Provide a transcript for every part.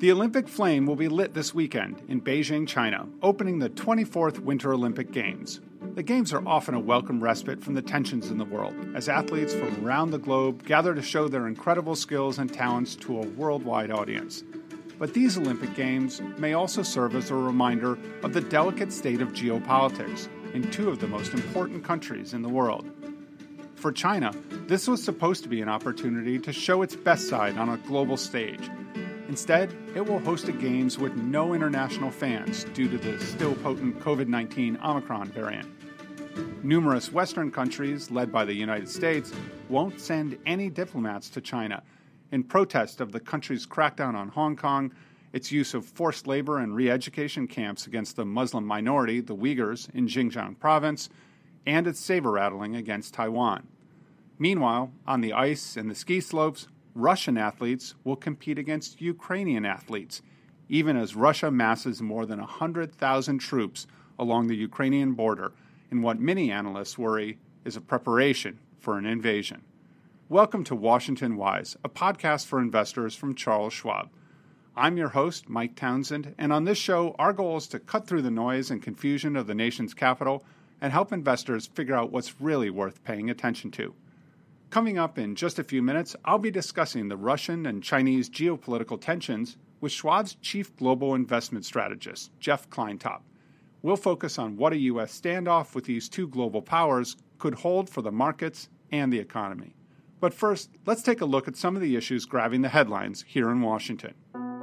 The Olympic flame will be lit this weekend in Beijing, China, opening the 24th Winter Olympic Games. The Games are often a welcome respite from the tensions in the world, as athletes from around the globe gather to show their incredible skills and talents to a worldwide audience. But these Olympic Games may also serve as a reminder of the delicate state of geopolitics in two of the most important countries in the world. For China, this was supposed to be an opportunity to show its best side on a global stage. Instead, it will host the Games with no international fans due to the still potent COVID-19 Omicron variant. Numerous Western countries, led by the United States, won't send any diplomats to China in protest of the country's crackdown on Hong Kong, its use of forced labor and re-education camps against the Muslim minority, the Uyghurs, in Xinjiang province, and its saber-rattling against Taiwan. Meanwhile, on the ice and the ski slopes, Russian athletes will compete against Ukrainian athletes, even as Russia masses more than 100,000 troops along the Ukrainian border in what many analysts worry is a preparation for an invasion. Welcome to Washington Wise, a podcast for investors from Charles Schwab. I'm your host, Mike Townsend, and on this show, our goal is to cut through the noise and confusion of the nation's capital and help investors figure out what's really worth paying attention to. Coming up in just a few minutes, I'll be discussing the Russian and Chinese geopolitical tensions with Schwab's chief global investment strategist, Jeff Kleintop. We'll focus on what a U.S. standoff with these two global powers could hold for the markets and the economy. But first, let's take a look at some of the issues grabbing the headlines here in Washington.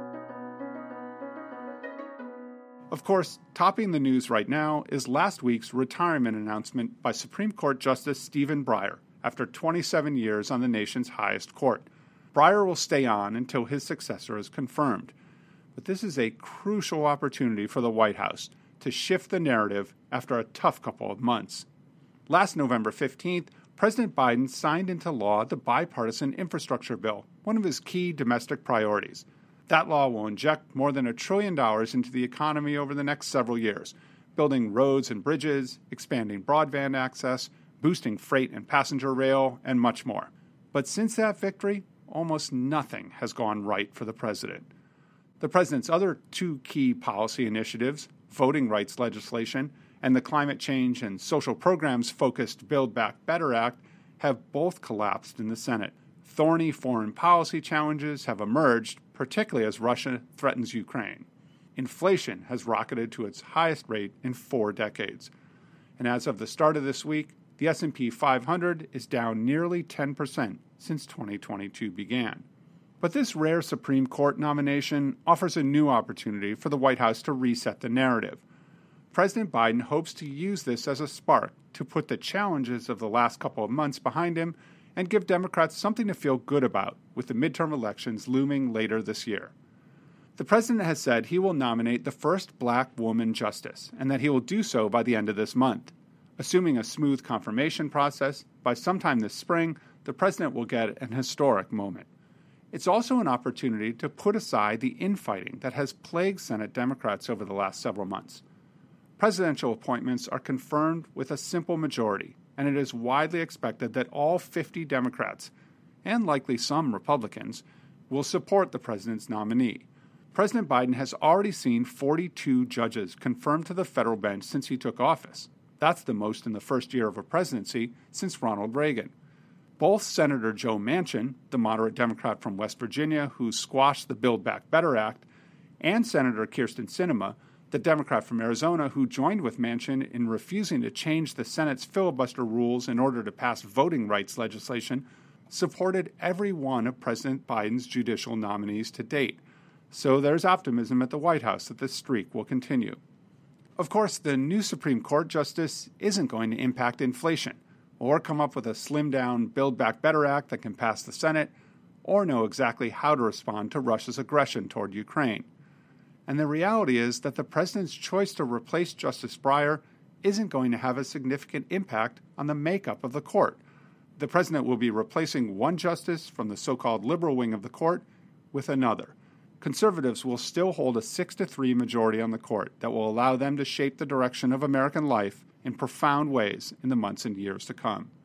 Of course, topping the news right now is last week's retirement announcement by Supreme Court Justice Stephen Breyer, after 27 years on the nation's highest court. Breyer will stay on until his successor is confirmed. But this is a crucial opportunity for the White House to shift the narrative after a tough couple of months. Last November 15th, President Biden signed into law the bipartisan infrastructure bill, one of his key domestic priorities. That law will inject more than $1 trillion into the economy over the next several years, building roads and bridges, expanding broadband access, boosting freight and passenger rail, and much more. But since that victory, almost nothing has gone right for the president. The president's other two key policy initiatives, voting rights legislation and the climate change and social programs-focused Build Back Better Act, have both collapsed in the Senate. Thorny foreign policy challenges have emerged, particularly as Russia threatens Ukraine. Inflation has rocketed to its highest rate in 4 decades. And as of the start of this week, the S&P 500 is down nearly 10% since 2022 began. But this rare Supreme Court nomination offers a new opportunity for the White House to reset the narrative. President Biden hopes to use this as a spark to put the challenges of the last couple of months behind him and give Democrats something to feel good about with the midterm elections looming later this year. The president has said he will nominate the first black woman justice and that he will do so by the end of this month. Assuming a smooth confirmation process, by sometime this spring, the president will get an historic moment. It's also an opportunity to put aside the infighting that has plagued Senate Democrats over the last several months. Presidential appointments are confirmed with a simple majority, and it is widely expected that all 50 Democrats, and likely some Republicans, will support the president's nominee. President Biden has already seen 42 judges confirmed to the federal bench since he took office. That's the most in the first year of a presidency since Ronald Reagan. Both Senator Joe Manchin, the moderate Democrat from West Virginia who squashed the Build Back Better Act, and Senator Kyrsten Sinema, the Democrat from Arizona who joined with Manchin in refusing to change the Senate's filibuster rules in order to pass voting rights legislation, supported every one of President Biden's judicial nominees to date. So there's optimism at the White House that this streak will continue. Of course, the new Supreme Court justice isn't going to impact inflation, or come up with a slimmed-down Build Back Better Act that can pass the Senate, or know exactly how to respond to Russia's aggression toward Ukraine. And the reality is that the president's choice to replace Justice Breyer isn't going to have a significant impact on the makeup of the court. The president will be replacing one justice from the so-called liberal wing of the court with another. Conservatives will still hold a 6-3 majority on the court that will allow them to shape the direction of American life in profound ways in the months and years to come.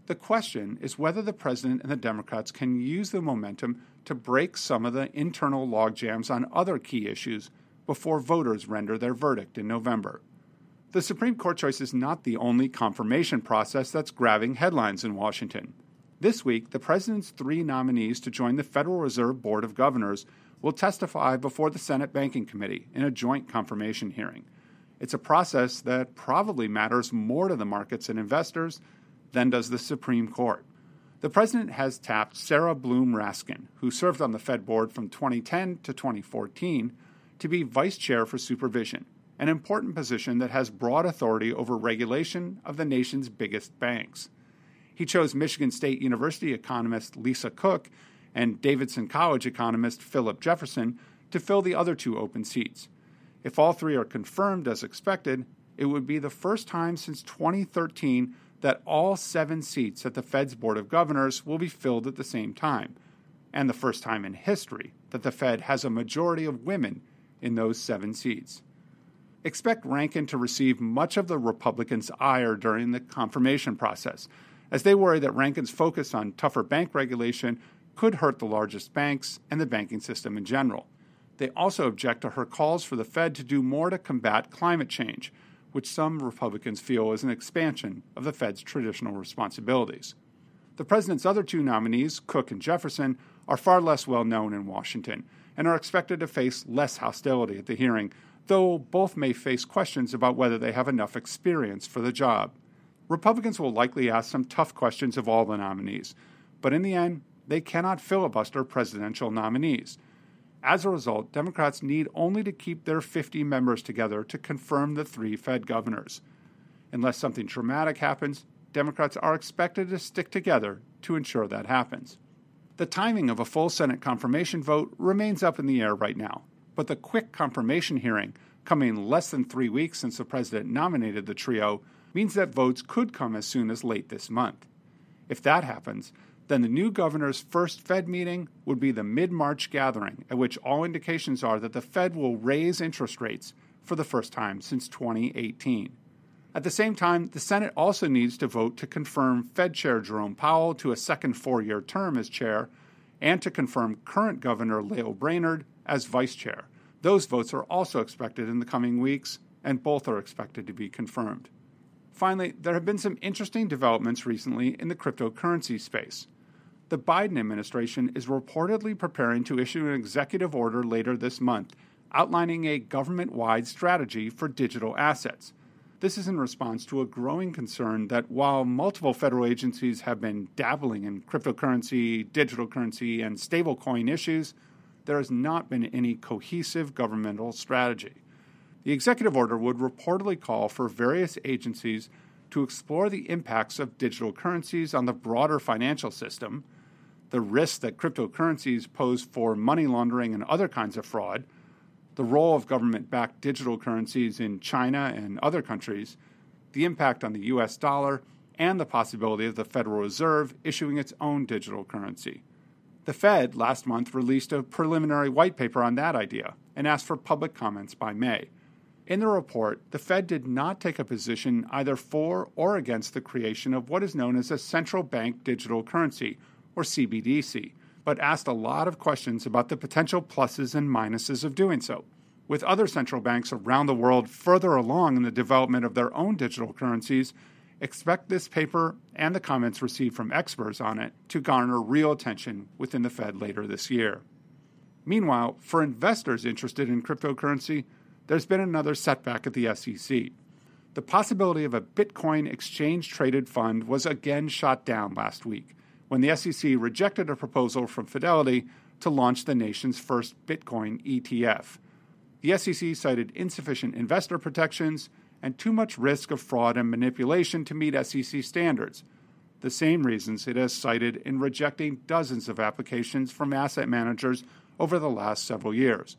The question is whether the president and the Democrats can use the momentum to break some of the internal logjams on other key issues before voters render their verdict in November. The Supreme Court choice is not the only confirmation process that's grabbing headlines in Washington. This week, the president's 3 nominees to join the Federal Reserve Board of Governors will testify before the Senate Banking Committee in a joint confirmation hearing. It's a process that probably matters more to the markets and investors than does the Supreme Court. The president has tapped Sarah Bloom Raskin, who served on the Fed board from 2010 to 2014, to be vice chair for supervision, an important position that has broad authority over regulation of the nation's biggest banks. He chose Michigan State University economist Lisa Cook and Davidson College economist Philip Jefferson to fill the other 2 open seats. If all 3 are confirmed as expected, it would be the first time since 2013 that all 7 seats at the Fed's Board of Governors will be filled at the same time, and the first time in history that the Fed has a majority of women in those 7 seats. Expect Rankin to receive much of the Republicans' ire during the confirmation process, as they worry that Rankin's focus on tougher bank regulation could hurt the largest banks and the banking system in general. They also object to her calls for the Fed to do more to combat climate change, which some Republicans feel is an expansion of the Fed's traditional responsibilities. The president's other 2 nominees, Cook and Jefferson, are far less well known in Washington and are expected to face less hostility at the hearing, though both may face questions about whether they have enough experience for the job. Republicans will likely ask some tough questions of all the nominees, but in the end, they cannot filibuster presidential nominees. As a result, Democrats need only to keep their 50 members together to confirm the 3 Fed governors. Unless something dramatic happens, Democrats are expected to stick together to ensure that happens. The timing of a full Senate confirmation vote remains up in the air right now, but the quick confirmation hearing, coming less than 3 weeks since the president nominated the trio, means that votes could come as soon as late this month. If that happens, then the new governor's first Fed meeting would be the mid-March gathering, at which all indications are that the Fed will raise interest rates for the first time since 2018. At the same time, the Senate also needs to vote to confirm Fed Chair Jerome Powell to a second 4-year term as chair, and to confirm current Governor Lael Brainerd as vice chair. Those votes are also expected in the coming weeks, and both are expected to be confirmed. Finally, there have been some interesting developments recently in the cryptocurrency space. The Biden administration is reportedly preparing to issue an executive order later this month outlining a government-wide strategy for digital assets. This is in response to a growing concern that while multiple federal agencies have been dabbling in cryptocurrency, digital currency, and stablecoin issues, there has not been any cohesive governmental strategy. The executive order would reportedly call for various agencies to explore the impacts of digital currencies on the broader financial system, the risks that cryptocurrencies pose for money laundering and other kinds of fraud, the role of government-backed digital currencies in China and other countries, the impact on the U.S. dollar, and the possibility of the Federal Reserve issuing its own digital currency. The Fed last month released a preliminary white paper on that idea and asked for public comments by May. In the report, the Fed did not take a position either for or against the creation of what is known as a central bank digital currency, or CBDC, but asked a lot of questions about the potential pluses and minuses of doing so. With other central banks around the world further along in the development of their own digital currencies, expect this paper and the comments received from experts on it to garner real attention within the Fed later this year. Meanwhile, for investors interested in cryptocurrency, there's been another setback at the SEC. The possibility of a Bitcoin exchange-traded fund was again shot down last week when the SEC rejected a proposal from Fidelity to launch the nation's first Bitcoin ETF. The SEC cited insufficient investor protections and too much risk of fraud and manipulation to meet SEC standards, the same reasons it has cited in rejecting dozens of applications from asset managers over the last several years.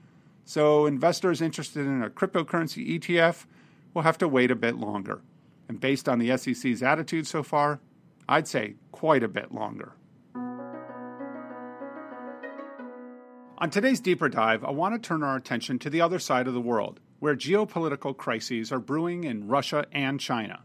So investors interested in a cryptocurrency ETF will have to wait a bit longer. And based on the SEC's attitude so far, I'd say quite a bit longer. On today's Deeper Dive, I want to turn our attention to the other side of the world, where geopolitical crises are brewing in Russia and China.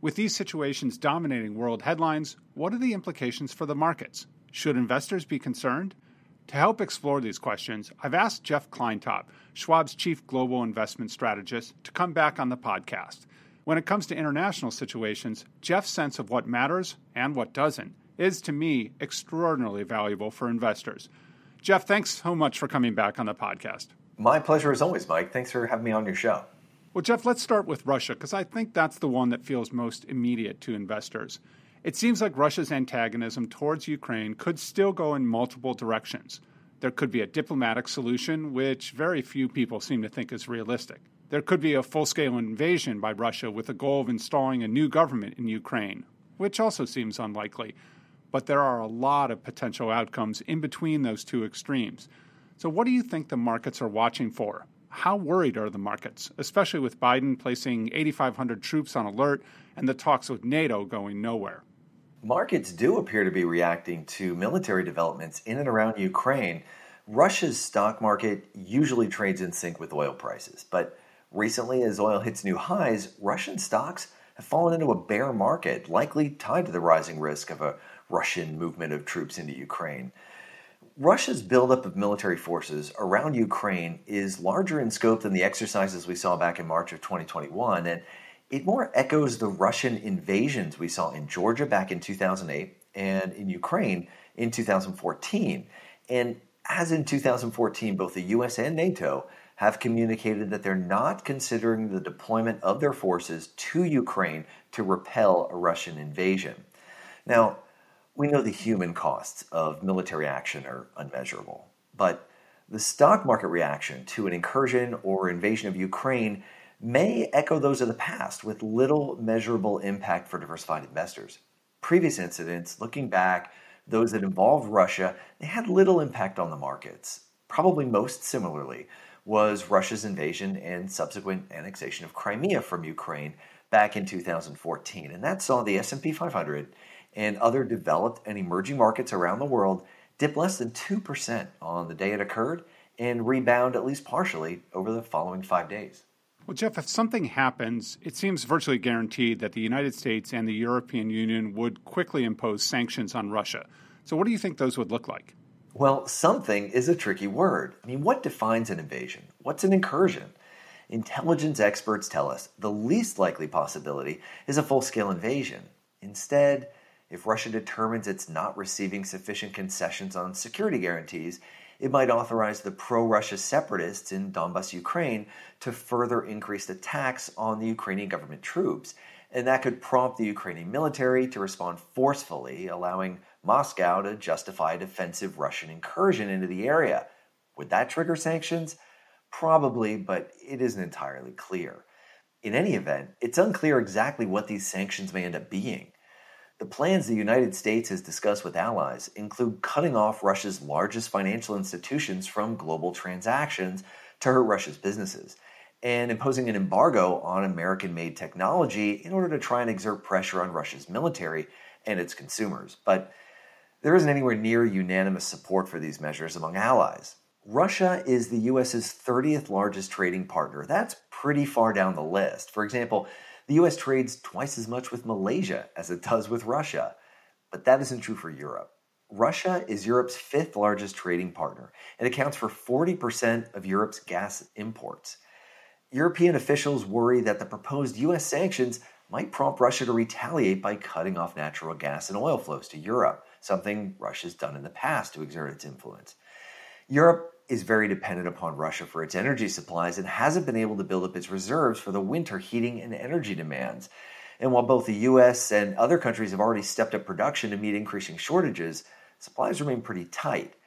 With these situations dominating world headlines, what are the implications for the markets? Should investors be concerned? To help explore these questions, I've asked Jeff Kleintop, Schwab's chief global investment strategist, to come back on the podcast. When it comes to international situations, Jeff's sense of what matters and what doesn't is, to me, extraordinarily valuable for investors. Jeff, thanks so much for coming back on the podcast. My pleasure as always, Mike. Thanks for having me on your show. Well, Jeff, let's start with Russia, because I think that's the one that feels most immediate to investors. It seems like Russia's antagonism towards Ukraine could still go in multiple directions. There could be a diplomatic solution, which very few people seem to think is realistic. There could be a full-scale invasion by Russia with the goal of installing a new government in Ukraine, which also seems unlikely. But there are a lot of potential outcomes in between those two extremes. So what do you think the markets are watching for? How worried are the markets, especially with Biden placing 8,500 troops on alert and the talks with NATO going nowhere? Markets do appear to be reacting to military developments in and around Ukraine. Russia's stock market usually trades in sync with oil prices, but recently, as oil hits new highs, Russian stocks have fallen into a bear market, likely tied to the rising risk of a Russian movement of troops into Ukraine. Russia's buildup of military forces around Ukraine is larger in scope than the exercises we saw back in March of 2021, and it more echoes the Russian invasions we saw in Georgia back in 2008 and in Ukraine in 2014. And as in 2014, both the US and NATO have communicated that they're not considering the deployment of their forces to Ukraine to repel a Russian invasion. Now, we know the human costs of military action are unmeasurable, but the stock market reaction to an incursion or invasion of Ukraine may echo those of the past with little measurable impact for diversified investors. Previous incidents, looking back, those that involved Russia, they had little impact on the markets. Probably most similarly was Russia's invasion and subsequent annexation of Crimea from Ukraine back in 2014, and that saw the S&P 500 and other developed and emerging markets around the world dip less than 2% on the day it occurred and rebound at least partially over the following 5 days. Well, Jeff, if something happens, it seems virtually guaranteed that the United States and the European Union would quickly impose sanctions on Russia. So what do you think those would look like? Well, something is a tricky word. I mean, what defines an invasion? What's an incursion? Intelligence experts tell us the least likely possibility is a full-scale invasion. Instead, if Russia determines it's not receiving sufficient concessions on security guarantees, it might authorize the pro-Russia separatists in Donbas, Ukraine, to further increase attacks on the Ukrainian government troops. And that could prompt the Ukrainian military to respond forcefully, allowing Moscow to justify a defensive Russian incursion into the area. Would that trigger sanctions? Probably, but it isn't entirely clear. In any event, it's unclear exactly what these sanctions may end up being. The plans the United States has discussed with allies include cutting off Russia's largest financial institutions from global transactions to hurt Russia's businesses, and imposing an embargo on American-made technology in order to try and exert pressure on Russia's military and its consumers. But there isn't anywhere near unanimous support for these measures among allies. Russia is the U.S.'s 30th largest trading partner. That's pretty far down the list. For example, the U.S. trades twice as much with Malaysia as it does with Russia. But that isn't true for Europe. Russia is Europe's 5th largest trading partner and accounts for 40% of Europe's gas imports. European officials worry that the proposed U.S. sanctions might prompt Russia to retaliate by cutting off natural gas and oil flows to Europe, something Russia's done in the past to exert its influence. Europe is very dependent upon Russia for its energy supplies and hasn't been able to build up its reserves for the winter heating and energy demands. And while both the U.S. and other countries have already stepped up production to meet increasing shortages, supplies remain pretty tight.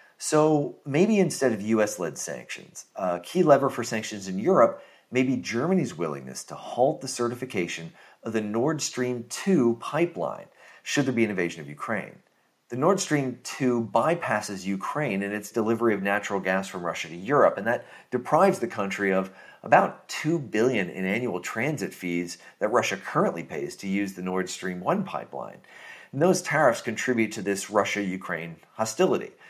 So maybe instead of U.S.-led sanctions, a key lever for sanctions in Europe may be Germany's willingness to halt the certification of the Nord Stream 2 pipeline, should there be an invasion of Ukraine. The Nord Stream 2 bypasses Ukraine in its delivery of natural gas from Russia to Europe, and that deprives the country of about $2 billion in annual transit fees that Russia currently pays to use the Nord Stream 1 pipeline. And those tariffs contribute to this Russia-Ukraine hostility.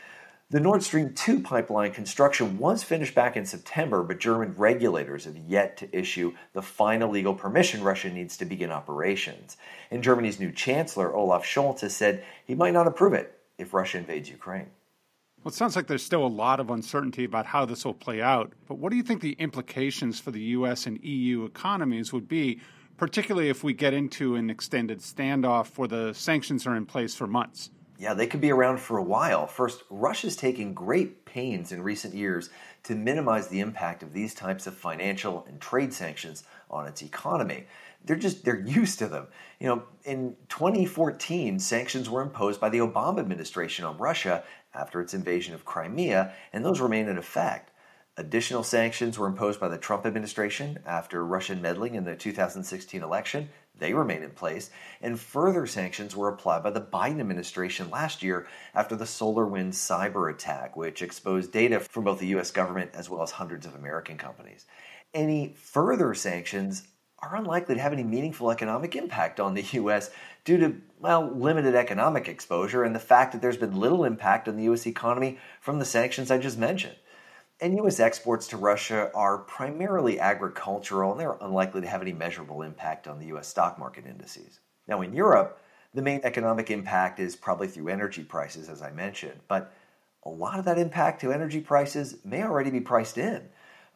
The Nord Stream 2 pipeline construction was finished back in September, but German regulators have yet to issue the final legal permission Russia needs to begin operations. And Germany's new chancellor, Olaf Scholz, has said he might not approve it if Russia invades Ukraine. Well, it sounds like there's still a lot of uncertainty about how this will play out. But what do you think the implications for the U.S. and EU economies would be, particularly if we get into an extended standoff where the sanctions are in place for months? Yeah, they could be around for a while. First, Russia's taken great pains in recent years to minimize the impact of these types of financial and trade sanctions on its economy. They're used to them. In 2014, sanctions were imposed by the Obama administration on Russia after its invasion of Crimea, and those remain in effect. Additional sanctions were imposed by the Trump administration after Russian meddling in the 2016 election. They remain in place. And further sanctions were applied by the Biden administration last year after the SolarWinds cyber attack, which exposed data from both the U.S. government as well as hundreds of American companies. Any further sanctions are unlikely to have any meaningful economic impact on the U.S. due to, limited economic exposure and the fact that there's been little impact on the U.S. economy from the sanctions I just mentioned. And U.S. exports to Russia are primarily agricultural, and they're unlikely to have any measurable impact on the U.S. stock market indices. Now, in Europe, the main economic impact is probably through energy prices, as I mentioned, but a lot of that impact to energy prices may already be priced in.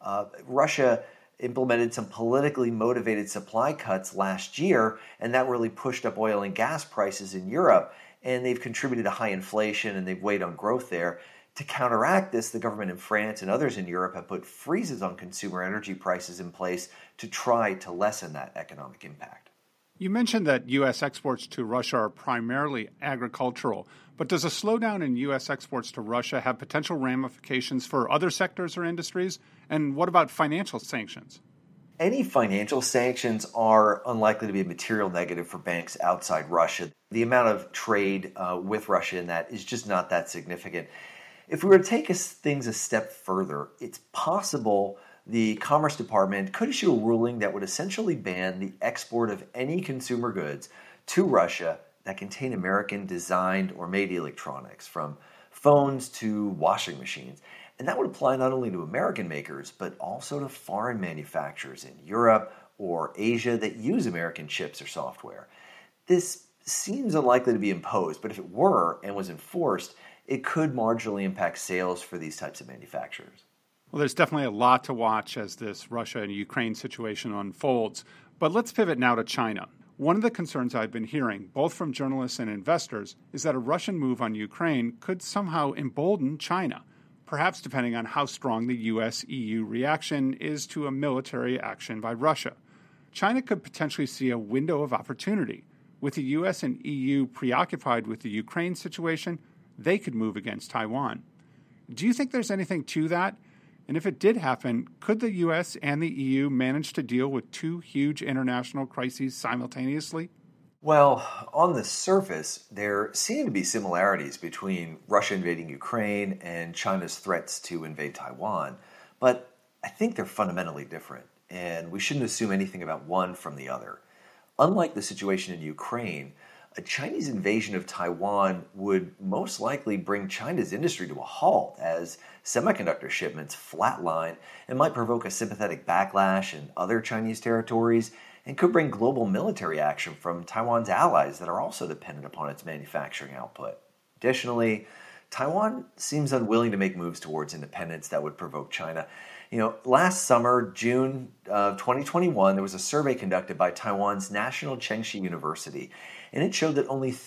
Russia implemented some politically motivated supply cuts last year, and that really pushed up oil and gas prices in Europe, and they've contributed to high inflation, and they've weighed on growth there. To counteract this, the government in France and others in Europe have put freezes on consumer energy prices in place to try to lessen that economic impact. You mentioned that U.S. exports to Russia are primarily agricultural, but does a slowdown in U.S. exports to Russia have potential ramifications for other sectors or industries? And what about financial sanctions? Any financial sanctions are unlikely to be a material negative for banks outside Russia. The amount of trade with Russia in that is just not that significant. If we were to take things a step further, it's possible the Commerce Department could issue a ruling that would essentially ban the export of any consumer goods to Russia that contain American-designed or made electronics, from phones to washing machines. And that would apply not only to American makers, but also to foreign manufacturers in Europe or Asia that use American chips or software. This seems unlikely to be imposed, but if it were and was enforced, it could marginally impact sales for these types of manufacturers. Well, there's definitely a lot to watch as this Russia and Ukraine situation unfolds. But let's pivot now to China. One of the concerns I've been hearing, both from journalists and investors, is that a Russian move on Ukraine could somehow embolden China, perhaps depending on how strong the U.S.-EU reaction is to a military action by Russia. China could potentially see a window of opportunity. With the U.S. and EU preoccupied with the Ukraine situation, they could move against Taiwan. Do you think there's anything to that? And if it did happen, could the U.S. and the EU manage to deal with two huge international crises simultaneously? Well, on the surface, there seem to be similarities between Russia invading Ukraine and China's threats to invade Taiwan, but I think they're fundamentally different, and we shouldn't assume anything about one from the other. Unlike the situation in Ukraine, a Chinese invasion of Taiwan would most likely bring China's industry to a halt as semiconductor shipments flatline and might provoke a sympathetic backlash in other Chinese territories and could bring global military action from Taiwan's allies that are also dependent upon its manufacturing output. Additionally, Taiwan seems unwilling to make moves towards independence that would provoke China. Last summer, June of 2021, there was a survey conducted by Taiwan's National Chengxi University, and it showed that only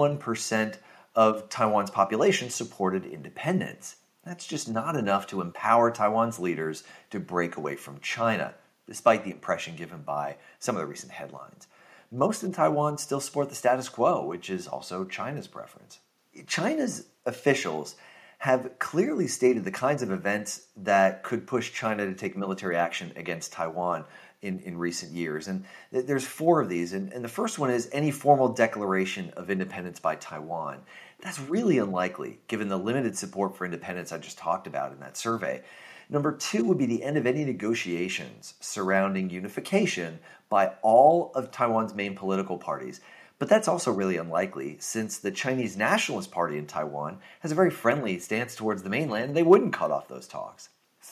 31% of Taiwan's population supported independence. That's just not enough to empower Taiwan's leaders to break away from China, despite the impression given by some of the recent headlines. Most in Taiwan still support the status quo, which is also China's preference. China's officials have clearly stated the kinds of events that could push China to take military action against Taiwan in recent years. And there's four of these. And the first one is any formal declaration of independence by Taiwan. That's really unlikely, given the limited support for independence I just talked about in that survey. Number two would be the end of any negotiations surrounding unification by all of Taiwan's main political parties, But that's also really unlikely since the Chinese Nationalist Party in Taiwan has a very friendly stance towards the mainland and they wouldn't cut off those talks.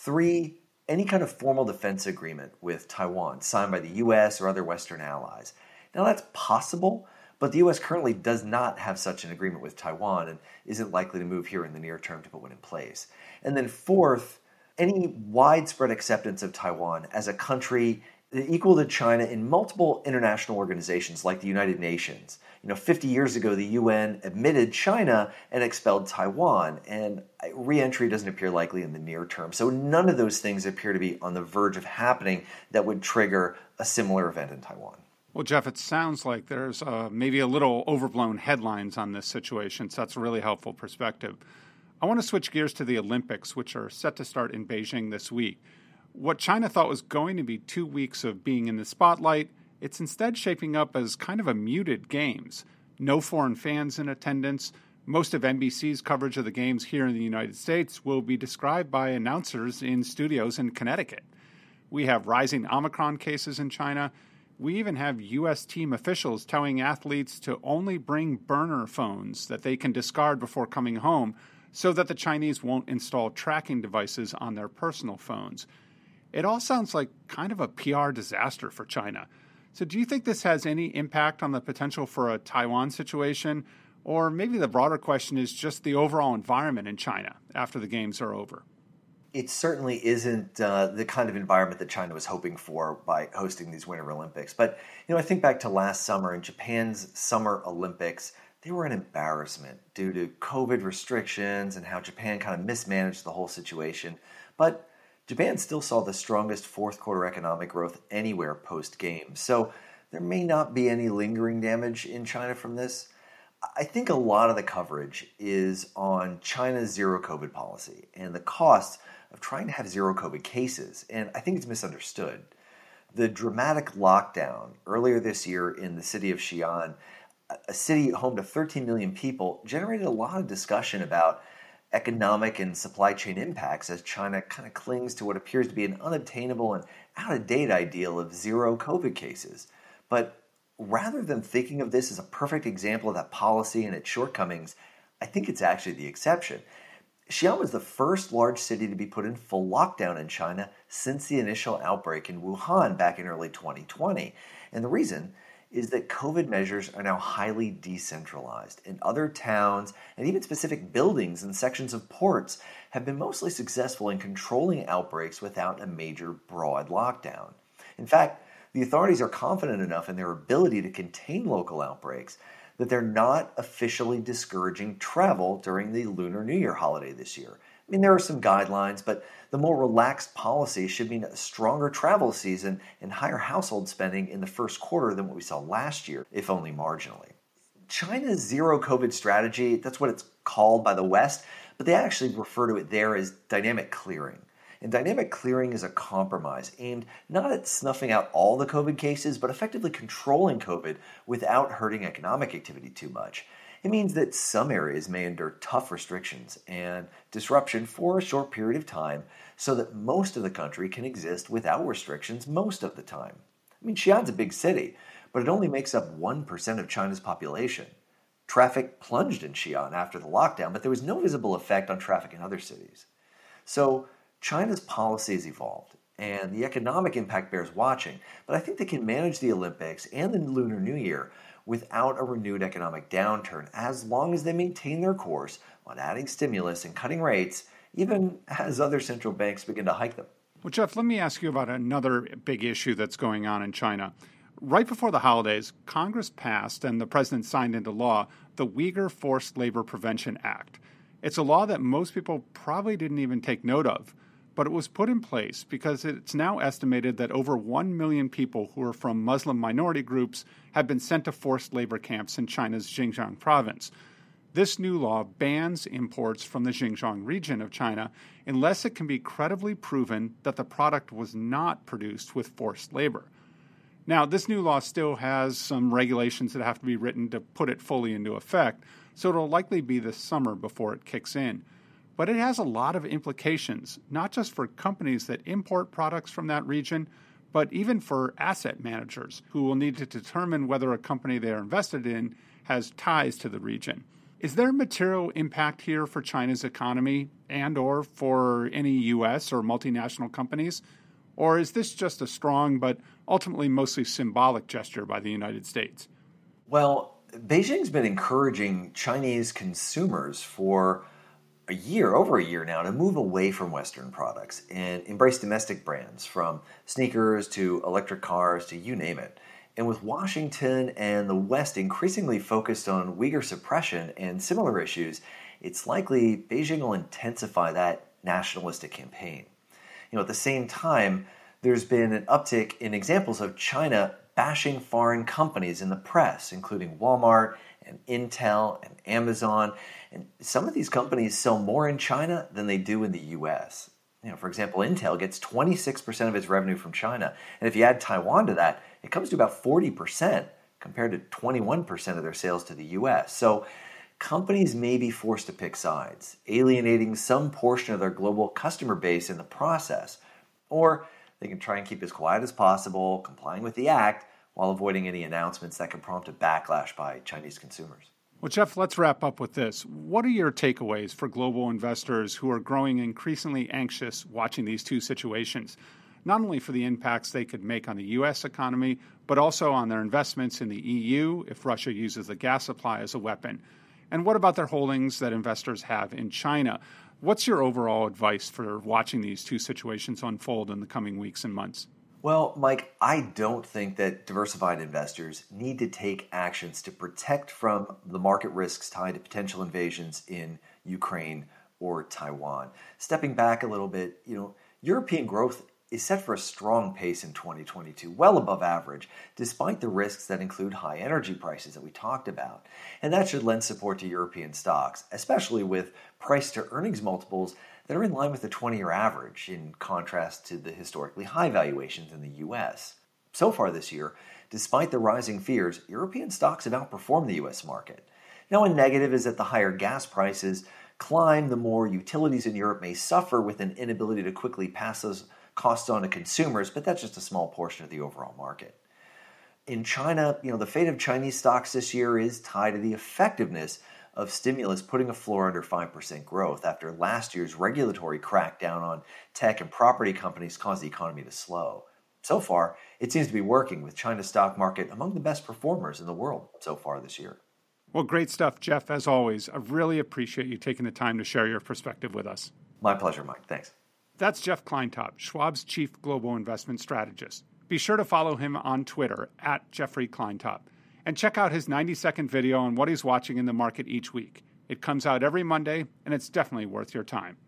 3. Any kind of formal defense agreement with Taiwan signed by the US or other Western allies. Now that's possible, but the US currently does not have such an agreement with Taiwan and isn't likely to move here in the near term to put one in place. And then 4th, any widespread acceptance of Taiwan as a country equal to China in multiple international organizations like the United Nations. 50 years ago, the UN admitted China and expelled Taiwan, and re-entry doesn't appear likely in the near term. So none of those things appear to be on the verge of happening that would trigger a similar event in Taiwan. Well, Jeff, it sounds like there's maybe a little overblown headlines on this situation, so that's a really helpful perspective. I want to switch gears to the Olympics, which are set to start in Beijing this week. What China thought was going to be 2 weeks of being in the spotlight, it's instead shaping up as kind of a muted games. No foreign fans in attendance. Most of NBC's coverage of the games here in the United States will be described by announcers in studios in Connecticut. We have rising Omicron cases in China. We even have U.S. team officials telling athletes to only bring burner phones that they can discard before coming home so that the Chinese won't install tracking devices on their personal phones. It all sounds like kind of a PR disaster for China. So do you think this has any impact on the potential for a Taiwan situation? Or maybe the broader question is just the overall environment in China after the games are over? It certainly isn't the kind of environment that China was hoping for by hosting these Winter Olympics. But, I think back to last summer in Japan's Summer Olympics, they were an embarrassment due to COVID restrictions and how Japan kind of mismanaged the whole situation. But Japan still saw the strongest fourth quarter economic growth anywhere post-game. So there may not be any lingering damage in China from this. I think a lot of the coverage is on China's zero COVID policy and the costs of trying to have zero COVID cases. And I think it's misunderstood. The dramatic lockdown earlier this year in the city of Xi'an, a city home to 13 million people, generated a lot of discussion about economic and supply chain impacts as China kind of clings to what appears to be an unobtainable and out-of-date ideal of zero COVID cases. But rather than thinking of this as a perfect example of that policy and its shortcomings, I think it's actually the exception. Xi'an was the first large city to be put in full lockdown in China since the initial outbreak in Wuhan back in early 2020. And the reason is that COVID measures are now highly decentralized, and other towns and even specific buildings and sections of ports have been mostly successful in controlling outbreaks without a major broad lockdown. In fact, the authorities are confident enough in their ability to contain local outbreaks that they're not officially discouraging travel during the Lunar New Year holiday this year. I mean, there are some guidelines, but the more relaxed policy should mean a stronger travel season and higher household spending in the first quarter than what we saw last year, if only marginally. China's zero COVID strategy, that's what it's called by the West, but they actually refer to it there as dynamic clearing. And dynamic clearing is a compromise aimed not at snuffing out all the COVID cases, but effectively controlling COVID without hurting economic activity too much. It means that some areas may endure tough restrictions and disruption for a short period of time so that most of the country can exist without restrictions most of the time. I mean, Xi'an's a big city, but it only makes up 1% of China's population. Traffic plunged in Xi'an after the lockdown, but there was no visible effect on traffic in other cities. So China's policy has evolved, and the economic impact bears watching, but I think they can manage the Olympics and the Lunar New Year without a renewed economic downturn, as long as they maintain their course on adding stimulus and cutting rates, even as other central banks begin to hike them. Well, Jeff, let me ask you about another big issue that's going on in China. Right before the holidays, Congress passed and the president signed into law the Uyghur Forced Labor Prevention Act. It's a law that most people probably didn't even take note of, but it was put in place because it's now estimated that over 1 million people who are from Muslim minority groups have been sent to forced labor camps in China's Xinjiang province. This new law bans imports from the Xinjiang region of China unless it can be credibly proven that the product was not produced with forced labor. Now, this new law still has some regulations that have to be written to put it fully into effect, so it'll likely be this summer before it kicks in. But it has a lot of implications, not just for companies that import products from that region, but even for asset managers who will need to determine whether a company they are invested in has ties to the region. Is there material impact here for China's economy and or for any U.S. or multinational companies? Or is this just a strong but ultimately mostly symbolic gesture by the United States? Well, Beijing's been encouraging Chinese consumers for over a year now, to move away from Western products and embrace domestic brands, from sneakers to electric cars to you name it. And with Washington and the West increasingly focused on Uyghur suppression and similar issues, it's likely Beijing will intensify that nationalistic campaign. At the same time, there's been an uptick in examples of China bashing foreign companies in the press, including Walmart and Intel and Amazon. And some of these companies sell more in China than they do in the U.S. For example, Intel gets 26% of its revenue from China. And if you add Taiwan to that, it comes to about 40% compared to 21% of their sales to the U.S. So companies may be forced to pick sides, alienating some portion of their global customer base in the process. Or they can try and keep as quiet as possible, complying with the act, while avoiding any announcements that could prompt a backlash by Chinese consumers. Well, Jeff, let's wrap up with this. What are your takeaways for global investors who are growing increasingly anxious watching these two situations, not only for the impacts they could make on the U.S. economy, but also on their investments in the EU if Russia uses the gas supply as a weapon? And what about their holdings that investors have in China? What's your overall advice for watching these two situations unfold in the coming weeks and months? Well, Mike, I don't think that diversified investors need to take actions to protect from the market risks tied to potential invasions in Ukraine or Taiwan. Stepping back a little bit, European growth is set for a strong pace in 2022, well above average, despite the risks that include high energy prices that we talked about. And that should lend support to European stocks, especially with price-to-earnings multiples that are in line with the 20-year average, in contrast to the historically high valuations in the U.S. So far this year, despite the rising fears, European stocks have outperformed the U.S. market. Now, a negative is that the higher gas prices climb, the more utilities in Europe may suffer with an inability to quickly pass those costs on to consumers, but that's just a small portion of the overall market. In China, the fate of Chinese stocks this year is tied to the effectiveness of stimulus putting a floor under 5% growth after last year's regulatory crackdown on tech and property companies caused the economy to slow. So far, it seems to be working, with China's stock market among the best performers in the world so far this year. Well, great stuff, Jeff. As always, I really appreciate you taking the time to share your perspective with us. My pleasure, Mike. Thanks. That's Jeff Kleintop, Schwab's Chief Global Investment Strategist. Be sure to follow him on Twitter @JeffreyKleintop. And check out his 90-second video on what he's watching in the market each week. It comes out every Monday, and it's definitely worth your time.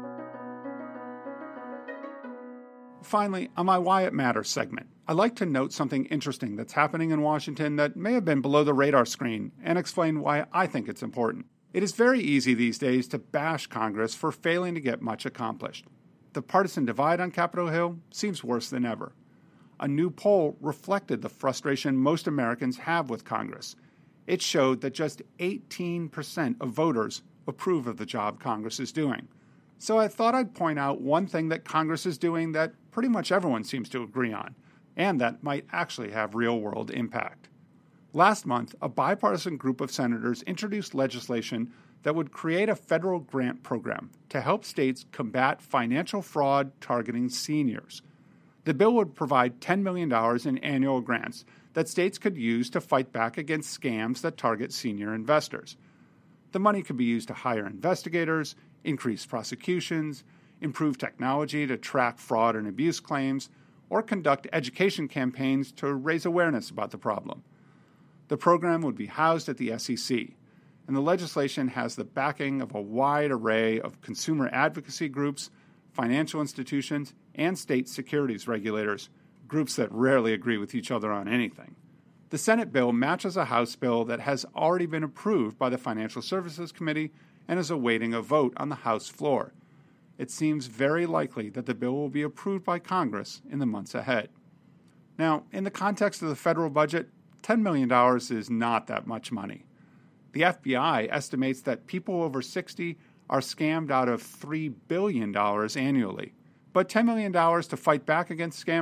Finally, on my Why It Matters segment, I'd like to note something interesting that's happening in Washington that may have been below the radar screen and explain why I think it's important. It is very easy these days to bash Congress for failing to get much accomplished. The partisan divide on Capitol Hill seems worse than ever. A new poll reflected the frustration most Americans have with Congress. It showed that just 18% of voters approve of the job Congress is doing. So I thought I'd point out one thing that Congress is doing that pretty much everyone seems to agree on, and that might actually have real-world impact. Last month, a bipartisan group of senators introduced legislation that would create a federal grant program to help states combat financial fraud targeting seniors. The bill would provide $10 million in annual grants that states could use to fight back against scams that target senior investors. The money could be used to hire investigators, increase prosecutions, improve technology to track fraud and abuse claims, or conduct education campaigns to raise awareness about the problem. The program would be housed at the SEC, and the legislation has the backing of a wide array of consumer advocacy groups, financial institutions, and state securities regulators, groups that rarely agree with each other on anything. The Senate bill matches a House bill that has already been approved by the Financial Services Committee and is awaiting a vote on the House floor. It seems very likely that the bill will be approved by Congress in the months ahead. Now, in the context of the federal budget, $10 million is not that much money. The FBI estimates that people over 60 are scammed out of $3 billion annually. But $10 million to fight back against scammers,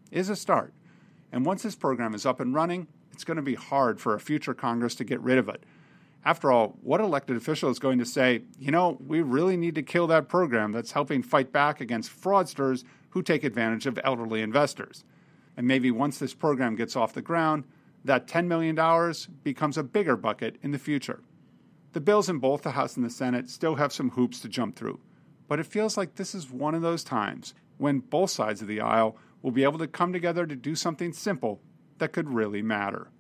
is a start. And once this program is up and running, it's going to be hard for a future Congress to get rid of it. After all, what elected official is going to say, we really need to kill that program that's helping fight back against fraudsters who take advantage of elderly investors? And maybe once this program gets off the ground, that $10 million becomes a bigger bucket in the future. The bills in both the House and the Senate still have some hoops to jump through, but it feels like this is one of those times when both sides of the aisle will be able to come together to do something simple that could really matter.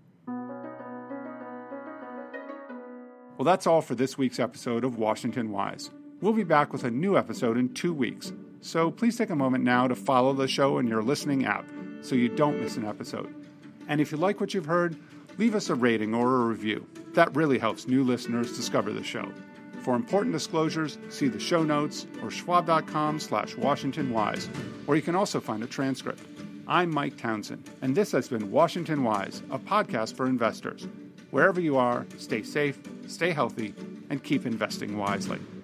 Well, that's all for this week's episode of Washington Wise. We'll be back with a new episode in 2 weeks, so please take a moment now to follow the show in your listening app so you don't miss an episode. And if you like what you've heard, leave us a rating or a review. That really helps new listeners discover the show. For important disclosures, see the show notes or schwab.com/WashingtonWise, or you can also find a transcript. I'm Mike Townsend, and this has been Washington Wise, a podcast for investors. Wherever you are, stay safe, stay healthy, and keep investing wisely.